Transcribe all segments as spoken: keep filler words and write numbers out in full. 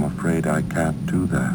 I'm afraid I can't do that.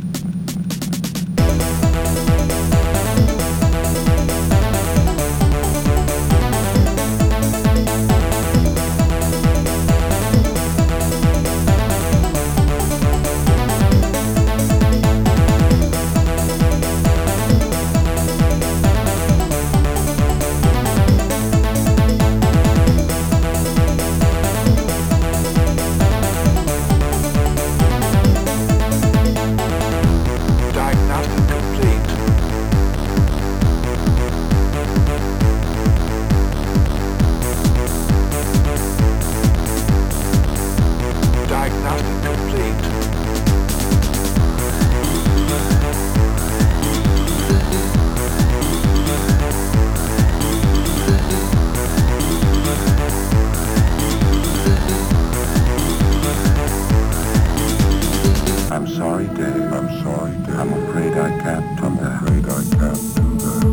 I'm sorry, Dave. I'm sorry, Dave. I'm afraid I can't do that. I'm afraid I can't do that.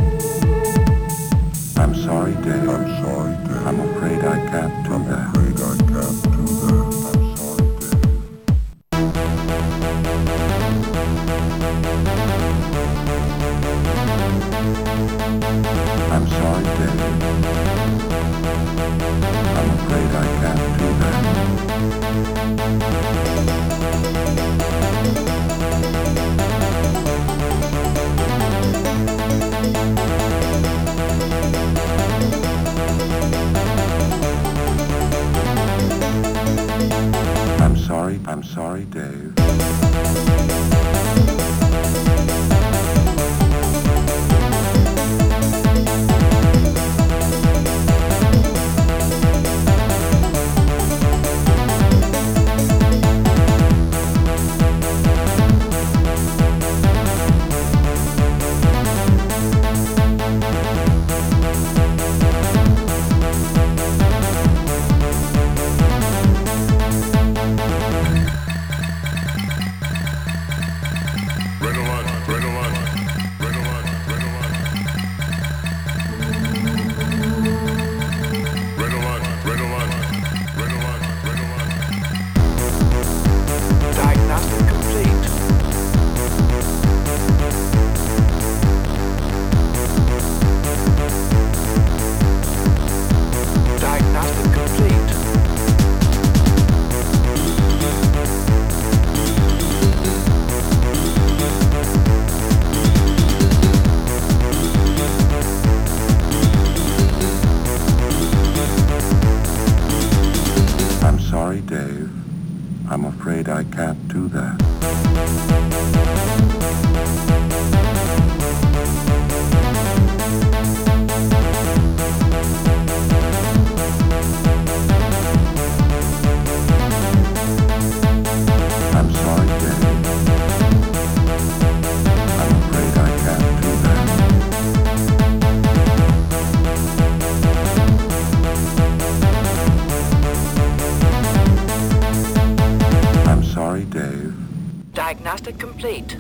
I'm sorry, Dave. I'm sorry, Dave. I'm afraid I can't do that. I'm afraid I can't do that. I'm sorry, Dave. I'm sorry, Dave. I'm afraid I can't do that. I'm sorry, I'm sorry, Dave. Sorry, Dave. I'm afraid I can't do that. I'm sorry, Dave. I'm afraid I can't do that. Sorry, Dave. Diagnostic complete.